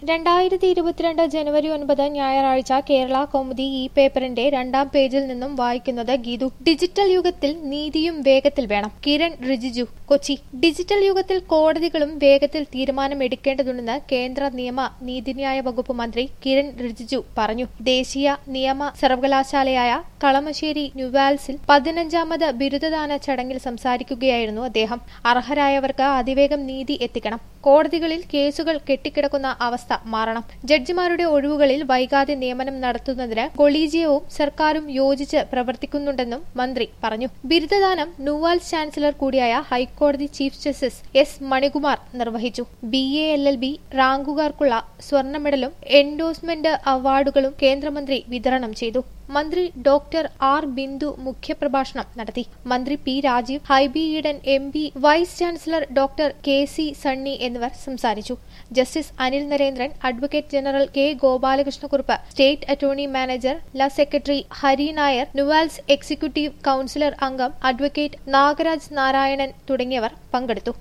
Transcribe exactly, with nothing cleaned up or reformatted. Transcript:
രണ്ടായിരത്തി ഇരുപത്തിരണ്ട് ജനുവരി ഒൻപത് ഞായറാഴ്ച കേരള കൗമുദി ഈ പേപ്പറിന്റെ രണ്ടാം പേജിൽ നിന്നും വായിക്കുന്നത് ഗീതു. ഡിജിറ്റൽ യുഗത്തിൽ നീതിയും വേഗത്തിൽ വേണം. കിരൺ റിജിജു, കൊച്ചി. ഡിജിറ്റൽ യുഗത്തിൽ കോടതികളും വേഗത്തിൽ തീരുമാനമെടുക്കേണ്ടതുണ്ടെന്ന് കേന്ദ്ര നിയമ നീതിന്യായ വകുപ്പ് മന്ത്രി കിരൺ റിജിജു പറഞ്ഞു. ദേശീയ നിയമ സർവകലാശാലയായ കളമശ്ശേരി ന്യൂവാൽസിൽ പതിനഞ്ചാമത് ബിരുദദാന ചടങ്ങിൽ സംസാരിക്കുകയായിരുന്നു അദ്ദേഹം. അർഹരായവർക്ക് അതിവേഗം നീതി എത്തിക്കണം. കോടതികളിൽ കേസുകൾ കെട്ടിക്കിടക്കുന്ന അവസ്ഥ മാറണം. ജഡ്ജിമാരുടെ ഒഴിവുകളിൽ വൈകാതെ നിയമനം നടത്തുന്നതിന് കൊളീജിയവും സർക്കാരും യോജിച്ച് പ്രവർത്തിക്കുന്നുണ്ടെന്നും മന്ത്രി പറഞ്ഞു. ബിരുദദാനം ന്യൂവാൽസ് ചാൻസലർ കൂടിയായ ഹൈക്കോടതി ചീഫ് ജസ്റ്റിസ് എസ് മണികുമാർ നിർവഹിച്ചു. B A L L B റാങ്കുകാർക്കുള്ള സ്വർണ്ണ മെഡലും എൻഡോഴ്സ്മെന്റ് അവാർഡുകളും കേന്ദ്രമന്ത്രി വിതരണം ചെയ്തു. മന്ത്രി ഡോക്ടർ ആർ ബിന്ദു മുഖ്യപ്രഭാഷണം നടത്തി. മന്ത്രി P Rajeev, Hibi Eden M P, vice chancellor doctor K C Sunny എന്നിവർ സംസാരിച്ചു. Justice Anil Narendran, advocate general K Gopalakrishnakurup, state attorney manager ല secretary Hari Nair, NUALS executive councillor അംഗം അഡ്വക്കേറ്റ് നാഗരാജ് നാരായണൻ തുടങ്ങിയവർ പങ്കെടുത്തു.